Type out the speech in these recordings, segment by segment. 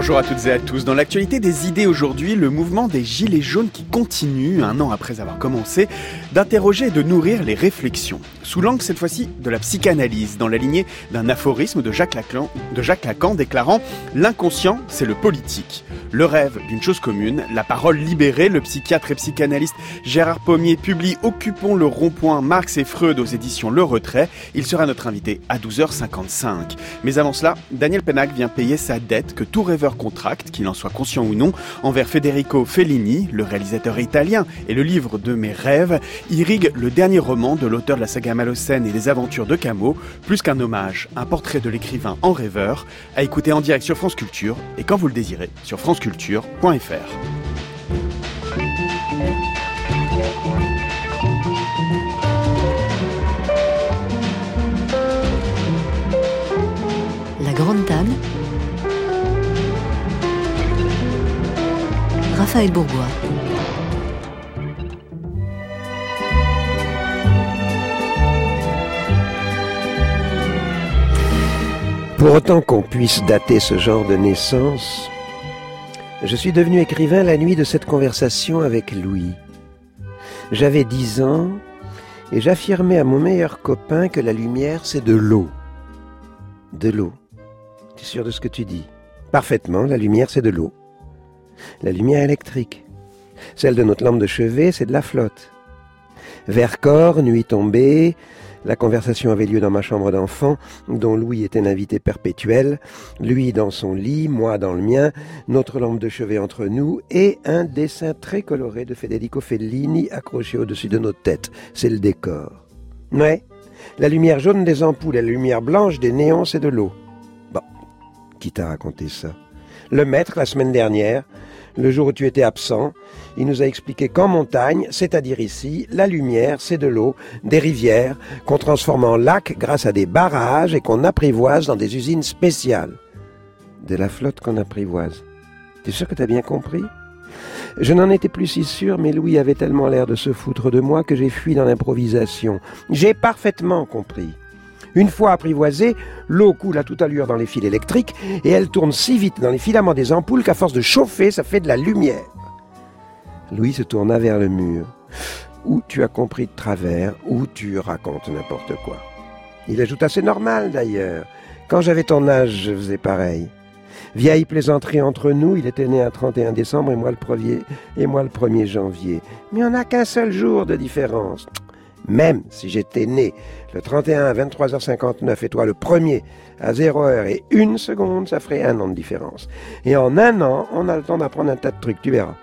Bonjour à toutes et à tous. Dans l'actualité des idées aujourd'hui, le mouvement des Gilets jaunes qui continue, un an après avoir commencé, d'interroger et de nourrir les réflexions. Sous l'angle cette fois-ci de la psychanalyse, dans la lignée d'un aphorisme de Jacques Lacan déclarant « L'inconscient, c'est le politique ». Le rêve d'une chose commune, la parole libérée, le psychiatre et psychanalyste Gérard Pommier publie « Occupons le rond-point Marx et Freud » aux éditions Le Retrait. Il sera notre invité à 12h55. Mais avant cela, Daniel Pennac vient payer sa dette que tout rêveur contracte, qu'il en soit conscient ou non, envers Federico Fellini, le réalisateur italien, et le livre de mes rêves irrigue le dernier roman de l'auteur de la saga Malocène et des aventures de Camus, plus qu'un hommage, un portrait de l'écrivain en rêveur, à écouter en direct sur France Culture et quand vous le désirez, sur franceculture.fr. La Grande Table, Raphaël Bourgois. Pour autant qu'on puisse dater ce genre de naissance, je suis devenu écrivain la nuit de cette conversation avec Louis. J'avais 10 ans et j'affirmais à mon meilleur copain que la lumière c'est de l'eau. De l'eau. Tu es sûr de ce que tu dis? Parfaitement, la lumière c'est de l'eau. La lumière électrique. Celle de notre lampe de chevet, c'est de la flotte. Vercors, nuit tombée, la conversation avait lieu dans ma chambre d'enfant, dont Louis était l'invité perpétuel, lui dans son lit, moi dans le mien, notre lampe de chevet entre nous, et un dessin très coloré de Federico Fellini accroché au-dessus de nos têtes. C'est le décor. Ouais, la lumière jaune des ampoules et la lumière blanche des néons, c'est de l'eau. Bon, qui t'a raconté ça? Le maître, la semaine dernière, le jour où tu étais absent, il nous a expliqué qu'en montagne, c'est-à-dire ici, la lumière, c'est de l'eau, des rivières, qu'on transforme en lac grâce à des barrages et qu'on apprivoise dans des usines spéciales. De la flotte qu'on apprivoise. T'es sûr que t'as bien compris? Je n'en étais plus si sûr, mais Louis avait tellement l'air de se foutre de moi que j'ai fui dans l'improvisation. J'ai parfaitement compris. Une fois apprivoisée, l'eau coule à toute allure dans les fils électriques et elle tourne si vite dans les filaments des ampoules qu'à force de chauffer, ça fait de la lumière. Louis se tourna vers le mur. Ou tu as compris de travers, ou tu racontes n'importe quoi. Il ajouta, c'est normal d'ailleurs. Quand j'avais ton âge, je faisais pareil. Vieille plaisanterie entre nous, il était né un 31 décembre et moi le 1er janvier. Mais on n'a qu'un seul jour de différence. Même si j'étais né le 31 à 23h59 et toi le 1er à 0h01, ça ferait 1 an de différence. Et en 1 an, on a le temps d'apprendre un tas de trucs, tu verras.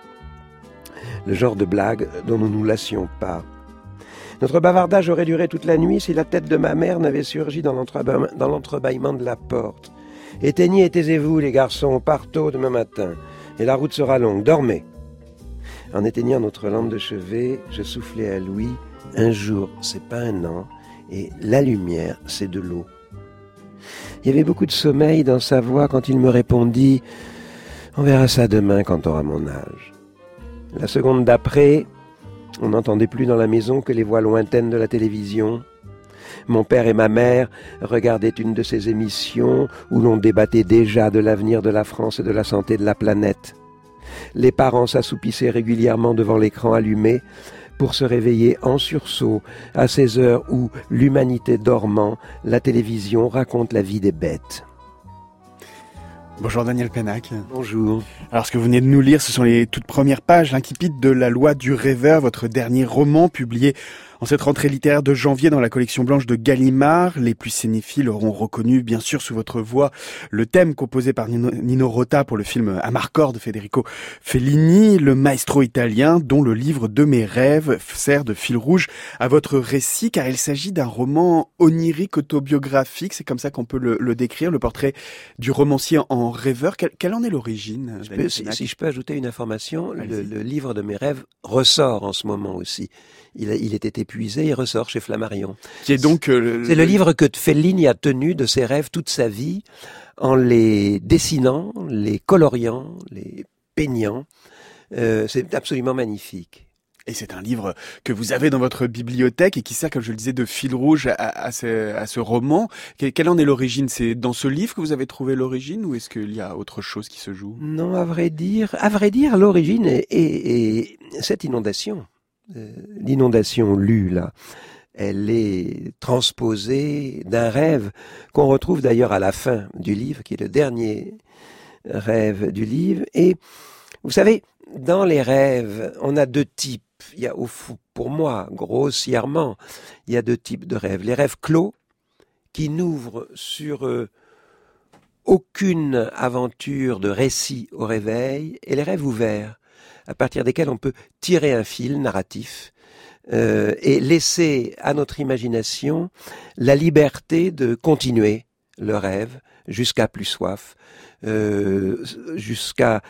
Le genre de blague dont nous nous lassions pas. Notre bavardage aurait duré toute la nuit si la tête de ma mère n'avait surgi dans l'entrebâillement de la porte. Éteignez et taisez-vous les garçons, partons demain matin. Et la route sera longue, dormez. En éteignant notre lampe de chevet, je soufflais à Louis. Un jour, c'est pas 1 an, et la lumière, c'est de l'eau. Il y avait beaucoup de sommeil dans sa voix quand il me répondit « On verra ça demain quand t'auras mon âge ». La seconde d'après, on n'entendait plus dans la maison que les voix lointaines de la télévision. Mon père et ma mère regardaient une de ces émissions où l'on débattait déjà de l'avenir de la France et de la santé de la planète. Les parents s'assoupissaient régulièrement devant l'écran allumé, pour se réveiller en sursaut à ces heures où, l'humanité dormant, la télévision raconte la vie des bêtes. Bonjour Daniel Pennac. Bonjour. Alors ce que vous venez de nous lire, ce sont les toutes premières pages, l'incipit de La Loi du rêveur, votre dernier roman publié en cette rentrée littéraire de janvier dans la collection blanche de Gallimard. Les plus cinéphiles auront reconnu, bien sûr, sous votre voix, le thème composé par Nino Rota pour le film Amarcord de Federico Fellini, le maestro italien dont le livre de mes rêves sert de fil rouge à votre récit, car il s'agit d'un roman onirique autobiographique, c'est comme ça qu'on peut le décrire, le portrait du romancier en rêveur. Quelle en est l'origine? Si je peux ajouter une information, le livre de mes rêves ressort en ce moment aussi. Il était épuisé, il ressort chez Flammarion. Qui est donc c'est le livre que Fellini a tenu de ses rêves toute sa vie, en les dessinant, les coloriant, les peignant. C'est absolument magnifique. Et c'est un livre que vous avez dans votre bibliothèque et qui sert, comme je le disais, de fil rouge à ce roman. Quelle en est l'origine? C'est dans ce livre que vous avez trouvé l'origine ou est-ce qu'il y a autre chose qui se joue? Non, à vrai dire, l'origine est cette inondation. L'inondation lue, là, elle est transposée d'un rêve qu'on retrouve d'ailleurs à la fin du livre, qui est le dernier rêve du livre. Et vous savez, dans les rêves, on a deux types. Il y a, pour moi, grossièrement, il y a deux types de rêves. Les rêves clos, qui n'ouvrent sur aucune aventure de récit au réveil, et les rêves ouverts, à partir desquels on peut tirer un fil narratif et laisser à notre imagination la liberté de continuer le rêve jusqu'à plus soif, jusqu'à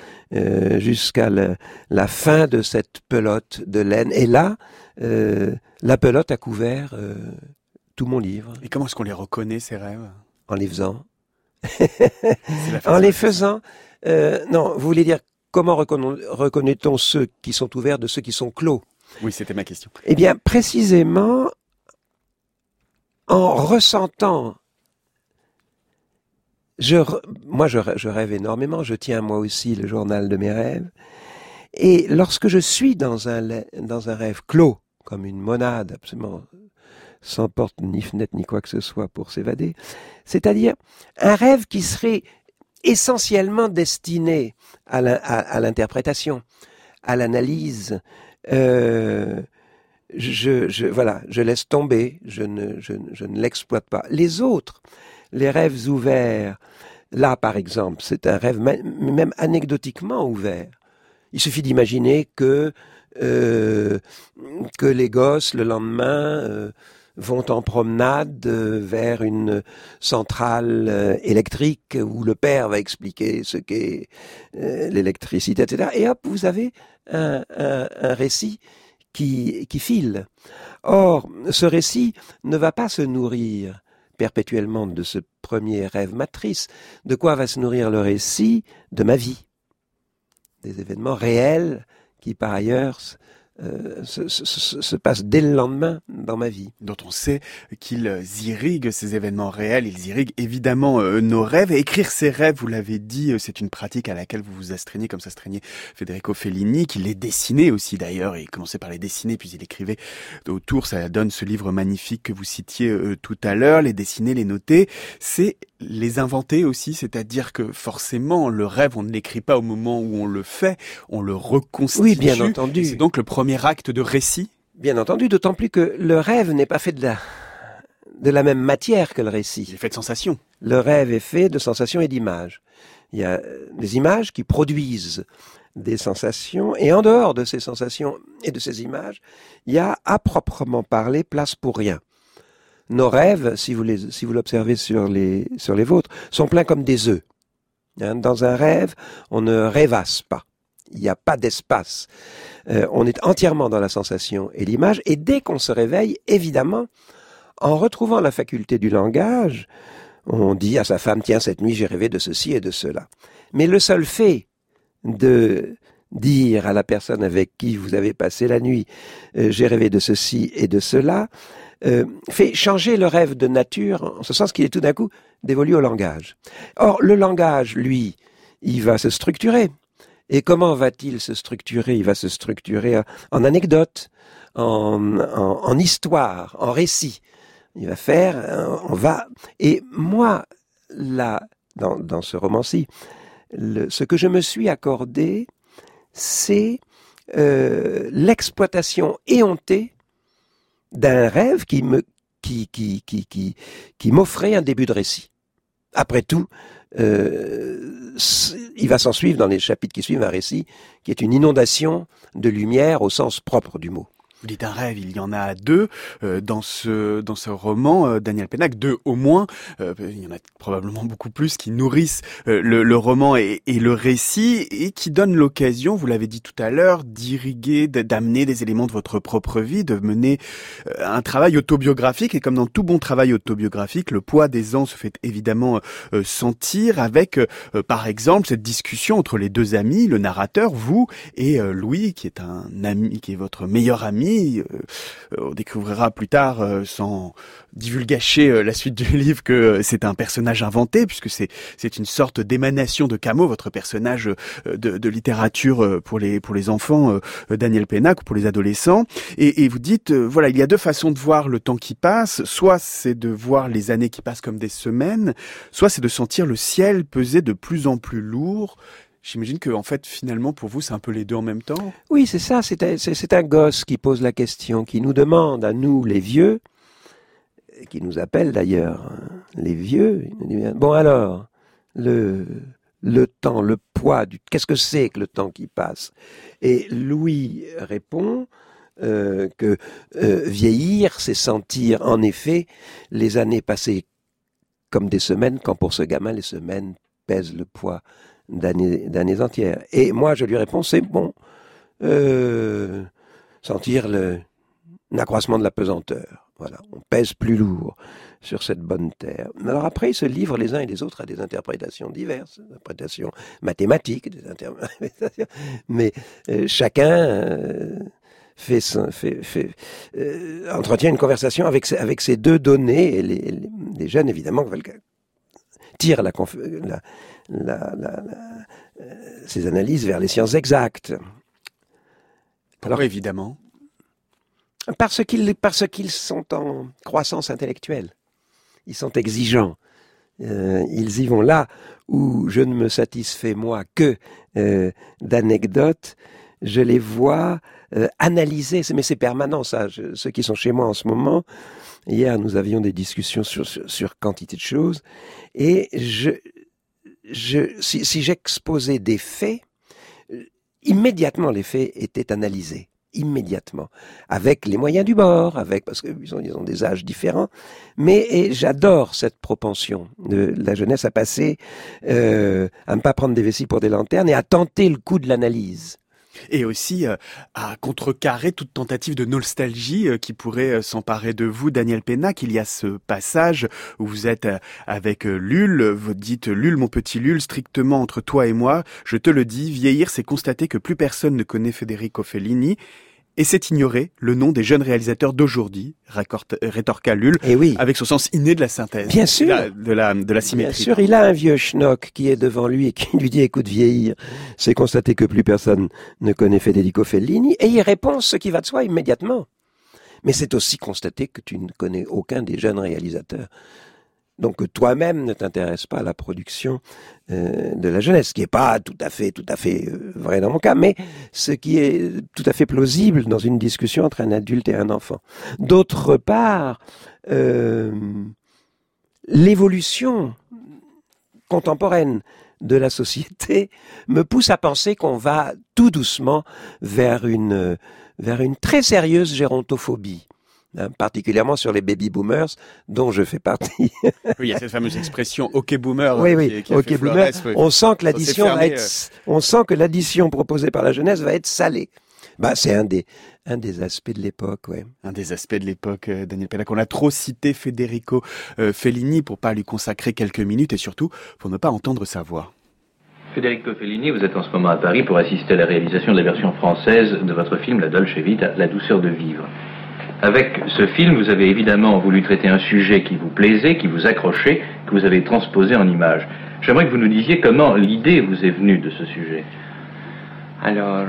la fin de cette pelote de laine. Et là, la pelote a couvert tout mon livre. Et comment est-ce qu'on les reconnaît, ces rêves? En les faisant. En les faisant. Non, vous voulez dire comment reconnaît-on ceux qui sont ouverts de ceux qui sont clos? Oui, c'était ma question. Eh bien, précisément, en ressentant. Moi, je rêve énormément. Je tiens moi aussi le journal de mes rêves. Et lorsque je suis dans un rêve clos, comme une monade absolument sans porte ni fenêtre ni quoi que ce soit pour s'évader, c'est-à-dire un rêve qui serait essentiellement destiné à l'interprétation, à l'analyse. Voilà, je laisse tomber, je ne l'exploite pas. Les autres, les rêves ouverts, là par exemple, c'est un rêve même anecdotiquement ouvert. Il suffit d'imaginer que les gosses, le lendemain, vont en promenade vers une centrale électrique où le père va expliquer ce qu'est l'électricité, etc. Et hop, vous avez un récit qui file. Or, ce récit ne va pas se nourrir perpétuellement de ce premier rêve matrice. De quoi va se nourrir le récit? De ma vie. Des événements réels qui, par ailleurs, se passent dès le lendemain dans ma vie. Dont on sait qu'ils irriguent ces événements réels, ils irriguent évidemment nos rêves. Et écrire ces rêves, vous l'avez dit, c'est une pratique à laquelle vous vous astreignez, comme s'astreignait Federico Fellini, qui les dessinait aussi d'ailleurs. Il commençait par les dessiner, puis il écrivait autour. Ça donne ce livre magnifique que vous citiez tout à l'heure. Les dessiner, les noter, c'est les inventer aussi. C'est-à-dire que forcément, le rêve, on ne l'écrit pas au moment où on le fait, on le reconstitue. Oui, bien entendu. C'est donc le premier acte de récit? Bien entendu, d'autant plus que le rêve n'est pas fait de la même matière que le récit. Il est fait de sensations. Le rêve est fait de sensations et d'images. Il y a des images qui produisent des sensations, et en dehors de ces sensations et de ces images, il y a, à proprement parler, place pour rien. Nos rêves, si vous l'observez sur les vôtres, sont pleins comme des œufs. Dans un rêve, on ne rêvasse pas. Il n'y a pas d'espace. On est entièrement dans la sensation et l'image. Et dès qu'on se réveille, évidemment, en retrouvant la faculté du langage, on dit à sa femme, tiens, cette nuit, j'ai rêvé de ceci et de cela. Mais le seul fait de dire à la personne avec qui vous avez passé la nuit, j'ai rêvé de ceci et de cela, fait changer le rêve de nature, en ce sens qu'il est tout d'un coup dévolu au langage. Or, le langage, lui, il va se structurer. Et comment va-t-il se structurer? Il va se structurer en anecdotes, en histoire, en récit. Il va faire, Et moi, là, dans ce roman-ci, ce que je me suis accordé, c'est l'exploitation éhontée d'un rêve qui m'offrait un début de récit. Après tout, il va s'en suivre dans les chapitres qui suivent un récit qui est une inondation de lumière au sens propre du mot. Vous dites un rêve, il y en a deux dans ce roman, Daniel Pénac, deux au moins. Il y en a probablement beaucoup plus qui nourrissent le roman et le récit et qui donnent l'occasion, vous l'avez dit tout à l'heure, d'irriguer, d'amener des éléments de votre propre vie, de mener un travail autobiographique. Et comme dans tout bon travail autobiographique, le poids des ans se fait évidemment sentir avec, par exemple, cette discussion entre les deux amis, le narrateur, vous et Louis, qui est un ami, qui est votre meilleur ami. On découvrira plus tard, sans divulgacher la suite du livre, que c'est un personnage inventé, puisque c'est une sorte d'émanation de Camus, votre personnage de littérature pour les enfants, Daniel Pénac, ou pour les adolescents. Et vous dites, voilà, il y a deux façons de voir le temps qui passe. Soit c'est de voir les années qui passent comme des semaines, soit c'est de sentir le ciel peser de plus en plus lourd. J'imagine que, en fait, finalement, pour vous, c'est un peu les deux en même temps. Oui, c'est ça. C'est un gosse qui pose la question, qui nous demande à nous, les vieux, qui nous appelle d'ailleurs, les vieux. Bon alors, le temps, le poids, qu'est-ce que c'est que le temps qui passe? Et Louis répond que vieillir, c'est sentir en effet les années passées comme des semaines, quand pour ce gamin, les semaines pèsent le poids d'années entières. Et moi, je lui réponds, c'est bon, sentir l'accroissement de la pesanteur. Voilà, on pèse plus lourd sur cette bonne terre. Alors après, ils se livrent les uns et les autres à des interprétations diverses, des interprétations mathématiques, mais chacun entretient une conversation avec ces deux données, et les jeunes, évidemment, tirent ces analyses vers les sciences exactes. Alors évidemment, parce qu'ils sont en croissance intellectuelle, ils sont exigeants, ils y vont là où je ne me satisfais moi que d'anecdotes. Je les vois analyser, mais c'est permanent ça. Ceux qui sont chez moi en ce moment, hier nous avions des discussions sur quantité de choses, et si j'exposais des faits, immédiatement les faits étaient analysés, immédiatement, avec les moyens du bord, parce qu'ils ont des âges différents, et j'adore cette propension de la jeunesse à passer, à ne pas prendre des vessies pour des lanternes et à tenter le coup de l'analyse. Et aussi à contrecarrer toute tentative de nostalgie qui pourrait s'emparer de vous, Daniel Pénac. Il y a ce passage où vous êtes avec Lul, vous dites « Lul, mon petit Lul, strictement entre toi et moi, je te le dis, vieillir, c'est constater que plus personne ne connaît Federico Fellini. » Et c'est ignorer le nom des jeunes réalisateurs d'aujourd'hui, rétorqua Lul, oui, avec son sens inné de la synthèse, bien sûr, de la symétrie. Bien sûr, il a un vieux schnock qui est devant lui et qui lui dit « Écoute, vieillir, c'est constater que plus personne ne connaît Federico Fellini. » Et il répond ce qui va de soi immédiatement. Mais c'est aussi constater que tu ne connais aucun des jeunes réalisateurs. Donc que toi-même ne t'intéresses pas à la production de la jeunesse, ce qui n'est pas tout à fait vrai dans mon cas, mais ce qui est tout à fait plausible dans une discussion entre un adulte et un enfant. D'autre part, l'évolution contemporaine de la société me pousse à penser qu'on va tout doucement vers une très sérieuse gérontophobie. Particulièrement sur les baby-boomers, dont je fais partie. Oui, il y a cette fameuse expression « OK boomer ». Oui, « OK boomer ». On sent que l'addition proposée par la jeunesse va être salée. C'est un des aspects de l'époque, ouais. Un des aspects de l'époque, Daniel Pénac. On a trop cité Federico Fellini pour pas lui consacrer quelques minutes et surtout pour ne pas entendre sa voix. Federico Fellini, vous êtes en ce moment à Paris pour assister à la réalisation de la version française de votre film La Dolce Vita, La douceur de vivre. Avec ce film, vous avez évidemment voulu traiter un sujet qui vous plaisait, qui vous accrochait, que vous avez transposé en images. J'aimerais que vous nous disiez comment l'idée vous est venue de ce sujet. Alors,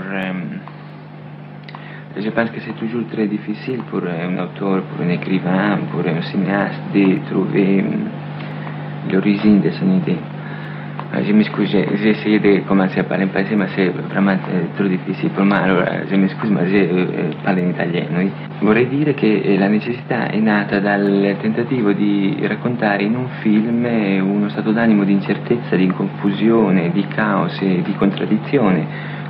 je pense que c'est toujours très difficile pour un auteur, pour un écrivain, pour un cinéaste de trouver l'origine de son idée. Je m'excuse, j'ai essayé de commencer à parler en passé, mais c'est vraiment trop difficile pour moi. Allora, je m'excuse, ma je parlo in italiano. Vorrei dire che la necessità è nata dal tentativo di raccontare in un film uno stato d'animo di incertezza, di confusione, di caos e di contraddizione,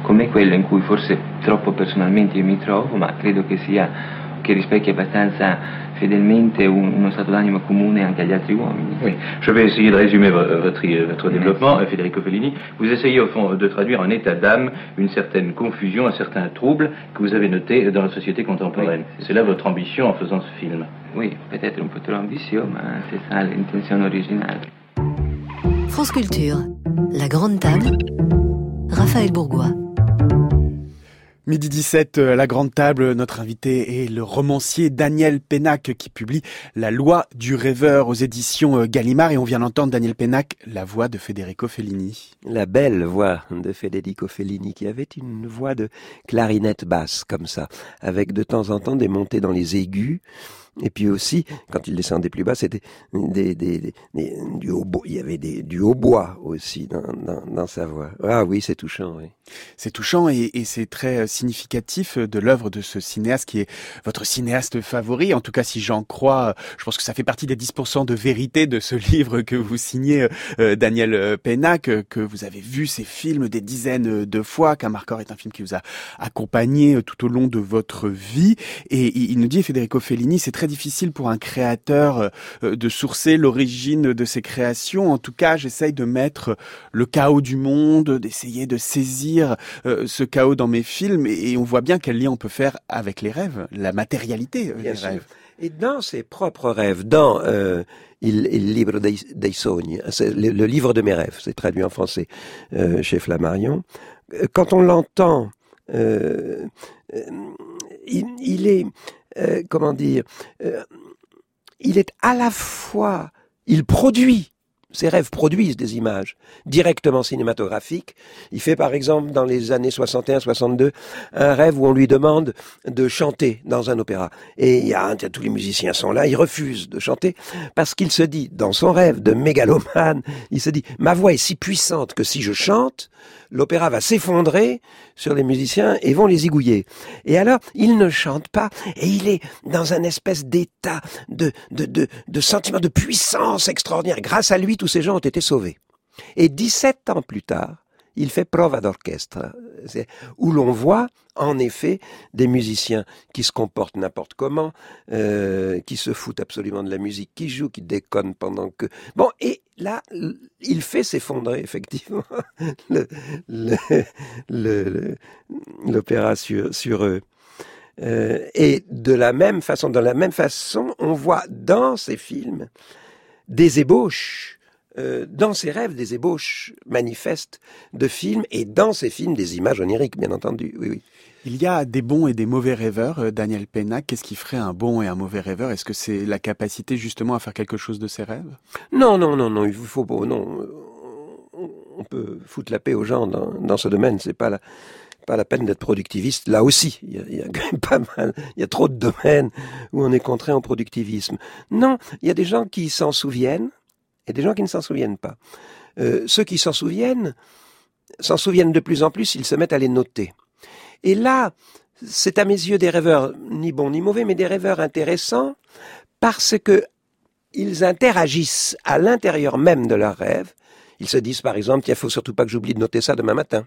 come quello in cui forse troppo personalmente io mi trovo, ma credo che rispecchi abbastanza fidèlement uno stato d'animo comune anche agli altri uomini. Oui, je vais essayer de résumer votre développement, Federico Fellini. Vous essayez au fond de traduire un état d'âme, une certaine confusion, un certain trouble que vous avez noté dans la société contemporaine. Oui, c'est là votre ambition en faisant ce film. Oui, peut-être un peu trop ambitieux, mais c'est ça l'intention originale. France Culture, la grande table, Raphaël Bourgois. Midi 17, la grande table, notre invité est le romancier Daniel Pénac qui publie La loi du rêveur aux éditions Gallimard et on vient d'entendre Daniel Pénac, la voix de Federico Fellini. La belle voix de Federico Fellini qui avait une voix de clarinette basse comme ça, avec de temps en temps des montées dans les aigus. Et puis aussi, quand il descendait plus bas, c'était du hautbois. Il y avait du hautbois aussi dans sa voix. Ah oui, c'est touchant, oui. C'est touchant et c'est très significatif de l'œuvre de ce cinéaste qui est votre cinéaste favori. En tout cas, si j'en crois, je pense que ça fait partie des 10% de vérité de ce livre que vous signez, Daniel Pénac, que vous avez vu ces films des dizaines de fois, qu'Amarcord est un film qui vous a accompagné tout au long de votre vie. Et il nous dit, Federico Fellini, c'est très difficile pour un créateur de sourcer l'origine de ses créations. En tout cas, j'essaye de mettre le chaos du monde, d'essayer de saisir ce chaos dans mes films et on voit bien quel lien on peut faire avec les rêves, la matérialité des rêves. Et dans ses propres rêves, dans Il libro dei sogni, c'est le livre de mes rêves, c'est traduit en français chez Flammarion, quand on l'entend, il est... comment dire, il est à la fois, il produit, ses rêves produisent des images directement cinématographiques. Il fait par exemple dans les années 61-62 un rêve où on lui demande de chanter dans un opéra. Et tous les musiciens sont là, il refuse de chanter parce qu'il se dit, dans son rêve de mégalomane, il se dit, ma voix est si puissante que si je chante, l'opéra va s'effondrer sur les musiciens et vont les zigouiller. Et alors, il ne chante pas et il est dans un espèce d'état de sentiment de puissance extraordinaire. Grâce à lui, tous ces gens ont été sauvés. Et 17 ans plus tard, il fait Prova d'orchestre, où l'on voit, en effet, des musiciens qui se comportent n'importe comment, qui se foutent absolument de la musique, qui jouent, qui déconnent pendant que... Bon, et là, il fait s'effondrer, effectivement, l'opéra sur eux. Et de la même façon, on voit dans ces films des ébauches, dans ses rêves, des ébauches manifestes de films, et dans ces films, des images oniriques, bien entendu. Oui, oui. Il y a des bons et des mauvais rêveurs, Daniel Pénac. Qu'est-ce qui ferait un bon et un mauvais rêveur? Est-ce que c'est la capacité justement à faire quelque chose de ses rêves? Non, il faut pas, non. On peut foutre la paix aux gens dans ce domaine, c'est pas la peine d'être productiviste. Là aussi, il y a quand même pas mal, il y a trop de domaines où on est contraint au productivisme. Non, il y a des gens qui s'en souviennent, et des gens qui ne s'en souviennent pas. Ceux qui s'en souviennent de plus en plus, ils se mettent à les noter. Et là, c'est à mes yeux des rêveurs, ni bons ni mauvais, mais des rêveurs intéressants, parce que ils interagissent à l'intérieur même de leurs rêves. Ils se disent par exemple, il faut surtout pas que j'oublie de noter ça demain matin.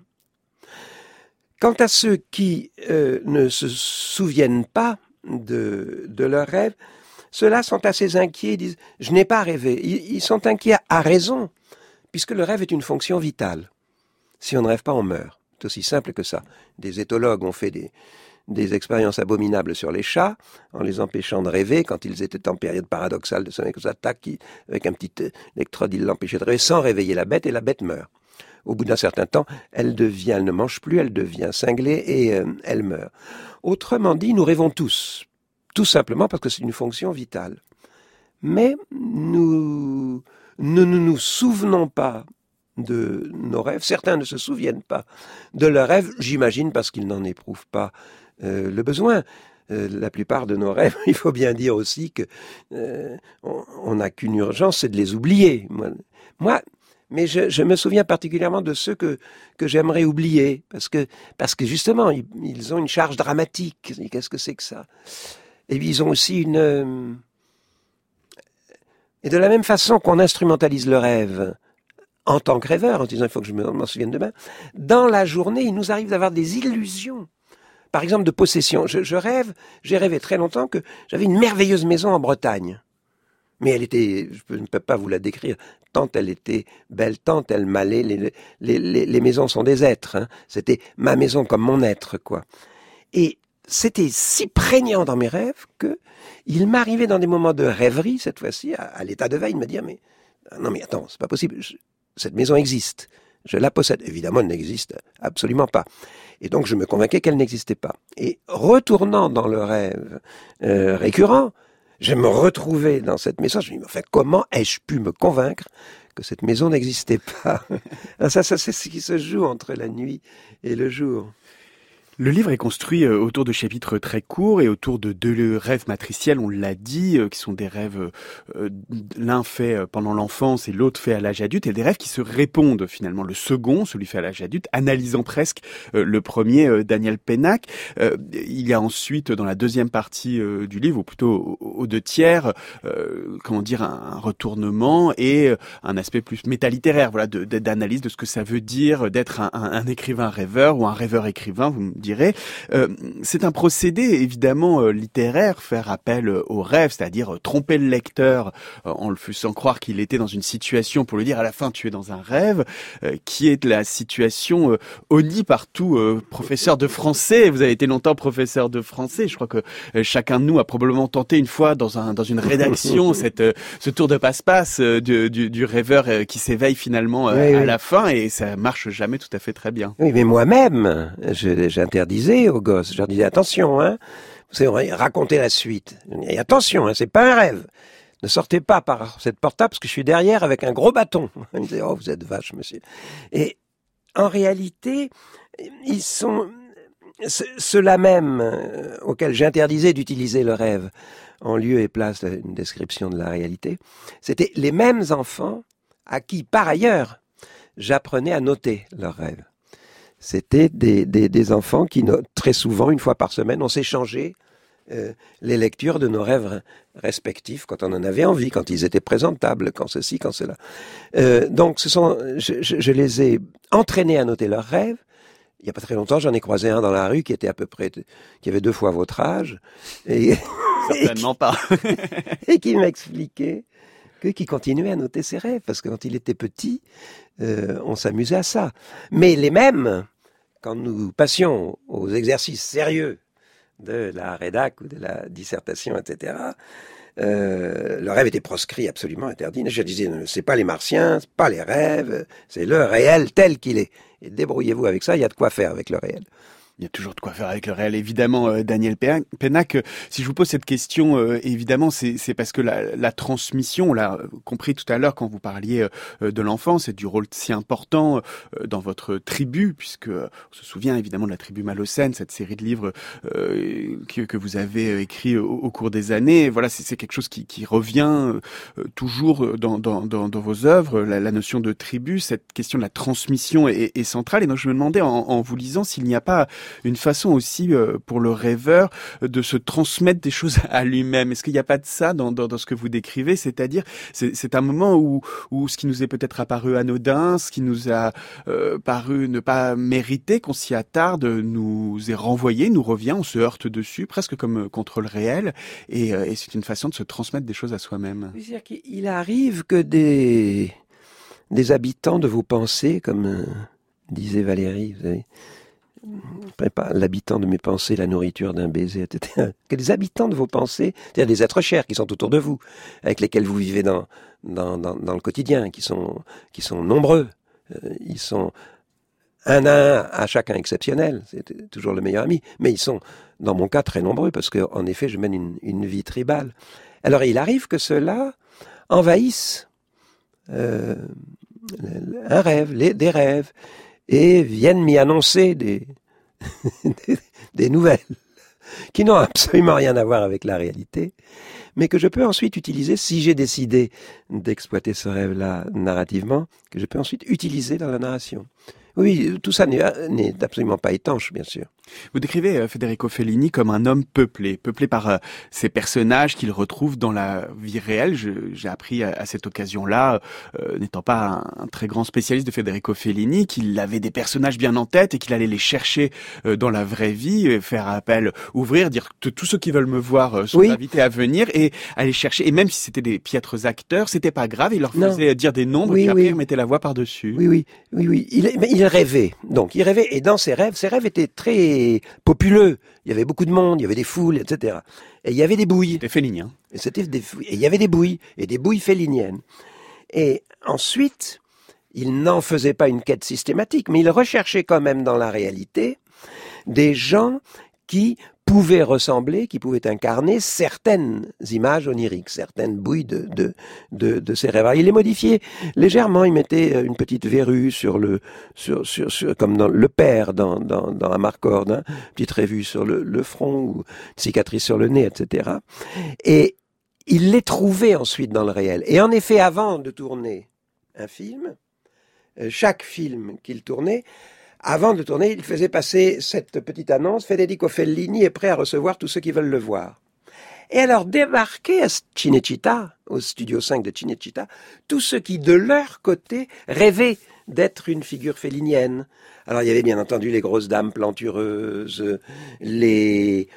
Quant à ceux qui ne se souviennent pas de leurs rêves, ceux-là sont assez inquiets, ils disent « je n'ai pas rêvé ». Ils sont inquiets à raison, puisque le rêve est une fonction vitale. Si on ne rêve pas, on meurt. C'est aussi simple que ça. Des éthologues ont fait des expériences abominables sur les chats, en les empêchant de rêver, quand ils étaient en période paradoxale de sommeil, comme ça, tac, avec un petit électrode, ils l'empêchaient de rêver, sans réveiller la bête, et la bête meurt. Au bout d'un certain temps, elle ne mange plus, elle devient cinglée et elle meurt. Autrement dit, nous rêvons tous. Tout simplement parce que c'est une fonction vitale. Mais nous ne nous souvenons pas de nos rêves. Certains ne se souviennent pas de leurs rêves, j'imagine, parce qu'ils n'en éprouvent pas le besoin. La plupart de nos rêves, il faut bien dire aussi que on n'a qu'une urgence, c'est de les oublier. Moi, mais je me souviens particulièrement de ceux que j'aimerais oublier, parce que justement, ils ont une charge dramatique. Qu'est-ce que c'est que ça? Et puis ils ont aussi et de la même façon qu'on instrumentalise le rêve en tant que rêveur, en disant il faut que je m'en souvienne demain, dans la journée, il nous arrive d'avoir des illusions. Par exemple, de possession. Je rêve, j'ai rêvé très longtemps que j'avais une merveilleuse maison en Bretagne. Mais elle était, je ne peux pas vous la décrire, tant elle était belle, tant elle m'allait. Les maisons sont des êtres, hein. C'était ma maison comme mon être, quoi. Et c'était si prégnant dans mes rêves que il m'arrivait dans des moments de rêverie, cette fois-ci, à l'état de veille, de me dire, mais non, mais attends, c'est pas possible. Cette maison existe. Je la possède. Évidemment, elle n'existe absolument pas. Et donc, je me convainquais qu'elle n'existait pas. Et retournant dans le rêve récurrent, je me retrouvais dans cette maison. Je me dis, mais enfin, comment ai-je pu me convaincre que cette maison n'existait pas? Alors ça, c'est ce qui se joue entre la nuit et le jour. Le livre est construit autour de chapitres très courts et autour de deux rêves matriciels, on l'a dit, qui sont des rêves, l'un fait pendant l'enfance et l'autre fait à l'âge adulte, et des rêves qui se répondent finalement. Le second, celui fait à l'âge adulte, analysant presque le premier, Daniel Pénac. Il y a ensuite, dans la deuxième partie du livre, ou plutôt aux deux tiers, un retournement et un aspect plus métalittéraire, voilà, d'analyse de ce que ça veut dire d'être un écrivain rêveur ou un rêveur écrivain, vous me dirais. C'est un procédé évidemment littéraire, faire appel au rêve, c'est-à-dire tromper le lecteur en le faisant croire qu'il était dans une situation pour lui dire à la fin tu es dans un rêve, qui est la situation honnie par tout professeur de français. Vous avez été longtemps professeur de français, je crois que chacun de nous a probablement tenté une fois dans une rédaction ce tour de passe-passe du rêveur qui s'éveille finalement à la fin, et ça marche jamais tout à fait très bien. Oui, mais moi-même, j'interdisais aux gosses, je leur disais attention, hein, vous savez, racontez la suite. Et attention, hein, c'est pas un rêve. Ne sortez pas par cette porte-là parce que je suis derrière avec un gros bâton. Ils me disaient, oh, vous êtes vache, monsieur. Et en réalité, ils sont ceux-là même auxquels j'interdisais d'utiliser le rêve en lieu et place d'une description de la réalité. C'était les mêmes enfants à qui, par ailleurs, j'apprenais à noter leurs rêves. C'était des enfants qui, très souvent, une fois par semaine, on s'échangeait les lectures de nos rêves respectifs quand on en avait envie, quand ils étaient présentables, quand ceci, quand cela. Donc, je les ai entraînés à noter leurs rêves. Il n'y a pas très longtemps, j'en ai croisé un dans la rue qui était qui avait 2 fois votre âge. Certainement pas. Et qui m'expliquait qu'il continuait à noter ses rêves, parce que quand il était petit, on s'amusait à ça. Mais les mêmes, quand nous passions aux exercices sérieux de la rédac ou de la dissertation, etc., le rêve était proscrit, absolument interdit. Je disais, c'est pas les martiens, c'est pas les rêves, c'est le réel tel qu'il est. Et débrouillez-vous avec ça, il y a de quoi faire avec le réel. Il y a toujours de quoi faire avec le réel, évidemment, Daniel Pénac. Si je vous pose cette question, évidemment, c'est parce que la transmission, on l'a compris tout à l'heure quand vous parliez de l'enfance et du rôle si important dans votre tribu, puisque on se souvient évidemment de la tribu Malocène, cette série de livres que vous avez écrit au cours des années. Voilà, c'est quelque chose qui revient toujours dans vos œuvres, la notion de tribu, cette question de la transmission est centrale. Et donc je me demandais en vous lisant s'il n'y a pas une façon aussi pour le rêveur de se transmettre des choses à lui-même. Est-ce qu'il n'y a pas de ça dans ce que vous décrivez? C'est-à-dire, c'est un moment où ce qui nous est peut-être apparu anodin, ce qui nous a paru ne pas mériter, qu'on s'y attarde, nous est renvoyé, nous revient, on se heurte dessus, presque comme contre le réel, et c'est une façon de se transmettre des choses à soi-même. C'est-à-dire qu'il arrive que des habitants de vos pensées, comme disait Valérie, vous savez, prépare l'habitant de mes pensées, la nourriture d'un baiser, etc. Que des habitants de vos pensées, c'est-à-dire des êtres chers qui sont autour de vous, avec lesquels vous vivez dans le quotidien, qui sont nombreux. Ils sont un à chacun exceptionnel, c'est toujours le meilleur ami, mais ils sont, dans mon cas, très nombreux, parce que en effet, je mène une vie tribale. Alors il arrive que ceux-là envahissent un rêve, des rêves, et viennent m'y annoncer des nouvelles qui n'ont absolument rien à voir avec la réalité, mais que je peux ensuite utiliser, si j'ai décidé d'exploiter ce rêve-là narrativement, que je peux ensuite utiliser dans la narration. Oui, tout ça n'est absolument pas étanche, bien sûr. Vous décrivez Federico Fellini comme un homme peuplé par ces personnages qu'il retrouve dans la vie réelle. J'ai appris à cette occasion-là, n'étant pas un très grand spécialiste de Federico Fellini, qu'il avait des personnages bien en tête et qu'il allait les chercher dans la vraie vie, faire appel, ouvrir, dire que tous ceux qui veulent me voir sont invités à venir et aller chercher. Et même si c'était des piètres acteurs, c'était pas grave, il leur faisait dire des nombres et après il mettait la voix par-dessus. Oui. Il rêvait. Donc, il rêvait, et dans ses rêves étaient très populeux. Il y avait beaucoup de monde, il y avait des foules, etc. Et il y avait des bouilles. C'était félinien. Et il y avait des bouilles, et des bouilles felliniennes. Et ensuite, il n'en faisait pas une quête systématique, mais il recherchait quand même dans la réalité des gens qui pouvaient ressembler, qui pouvaient incarner certaines images oniriques, certaines bouilles de ses rêves. Alors, il les modifiait légèrement, il mettait une petite verrue sur comme dans Le Père, dans Amarcord, hein, petite revue sur le front, ou une cicatrice sur le nez, etc. Et il les trouvait ensuite dans le réel. Et en effet, avant de tourner un film, chaque film qu'il tournait, avant de tourner, il faisait passer cette petite annonce: Federico Fellini est prêt à recevoir tous ceux qui veulent le voir. Et alors débarquaient à Cinecittà, au studio 5 de Cinecittà, tous ceux qui, de leur côté, rêvaient d'être une figure fellinienne. Alors il y avait bien entendu les grosses dames plantureuses, les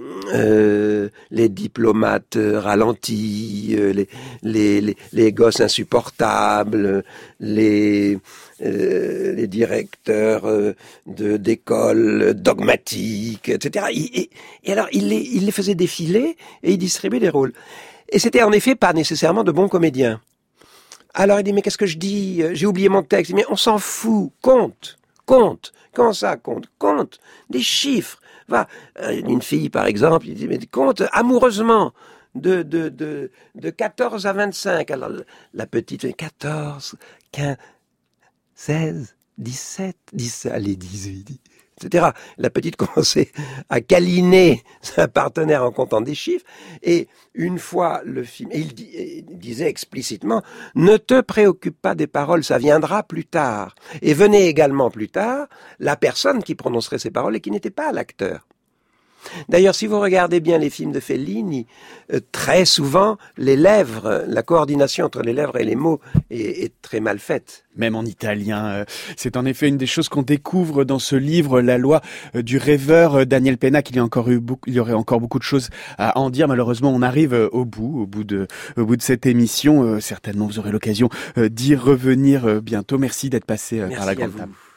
diplomates ralentis, les gosses insupportables, les directeurs d'écoles dogmatiques, etc. Et alors il les faisait défiler et il distribuait les rôles. Et c'était en effet pas nécessairement de bons comédiens. Alors il dit: mais qu'est-ce que je dis? J'ai oublié mon texte. Mais on s'en fout. Compte. Comment ça, compte? Compte. Des chiffres. Va. Une fille, par exemple, il dit: mais compte amoureusement. De 14 à 25. Alors la petite, 14, 15, 16, 17, allez, 18, etc. La petite commençait à câliner sa partenaire en comptant des chiffres. Et une fois le film, et il disait explicitement: ne te préoccupe pas des paroles, ça viendra plus tard. Et venait également plus tard la personne qui prononcerait ces paroles et qui n'était pas l'acteur. D'ailleurs, si vous regardez bien les films de Fellini, très souvent, les lèvres, la coordination entre les lèvres et les mots est très mal faite. Même en italien. C'est en effet une des choses qu'on découvre dans ce livre, La loi du rêveur, Daniel Penna, il y aurait encore beaucoup de choses à en dire. Malheureusement, on arrive au bout de cette émission. Certainement, vous aurez l'occasion d'y revenir bientôt. Merci d'être passé par la grande table.